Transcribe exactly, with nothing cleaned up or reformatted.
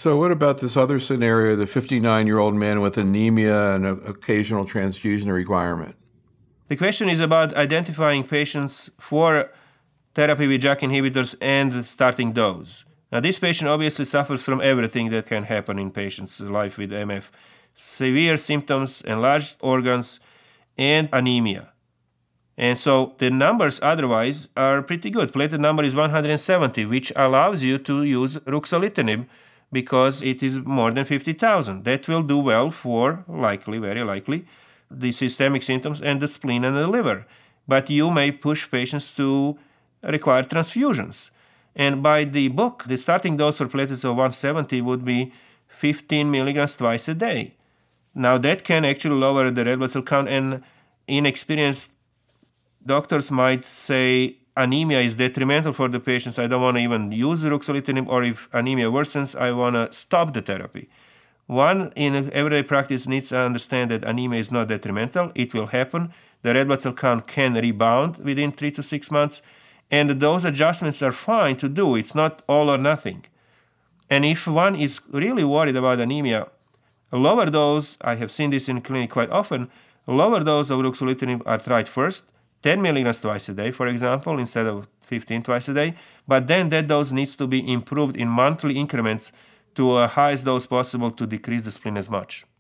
So what about this other scenario, the fifty-nine-year-old man with anemia and an occasional transfusion requirement? The question is about identifying patients for therapy with JAK inhibitors and starting dose. Now, this patient obviously suffers from everything that can happen in patients' life with M F. Severe symptoms, enlarged organs, and anemia. And so the numbers otherwise are pretty good. Platelet number is one hundred seventy, which allows you to use ruxolitinib because it is more than fifty thousand. That will do well for, likely, very likely, the systemic symptoms and the spleen and the liver. But you may push patients to require transfusions. And by the book, the starting dose for platelets of one hundred seventy would be fifteen milligrams twice a day. Now, that can actually lower the red blood cell count, and inexperienced doctors might say anemia is detrimental for the patients. I don't want to even use ruxolitinib, or if anemia worsens, I want to stop the therapy. One in everyday practice needs to understand that anemia is not detrimental. It will happen. The red blood cell count can rebound within three to six months, and those adjustments are fine to do. It's not all or nothing. And if one is really worried about anemia, a lower dose, I have seen this in clinic quite often, a lower dose of ruxolitinib are tried first, ten milligrams twice a day, for example, instead of fifteen twice a day, but then that dose needs to be improved in monthly increments to a highest dose possible to decrease the spleen as much.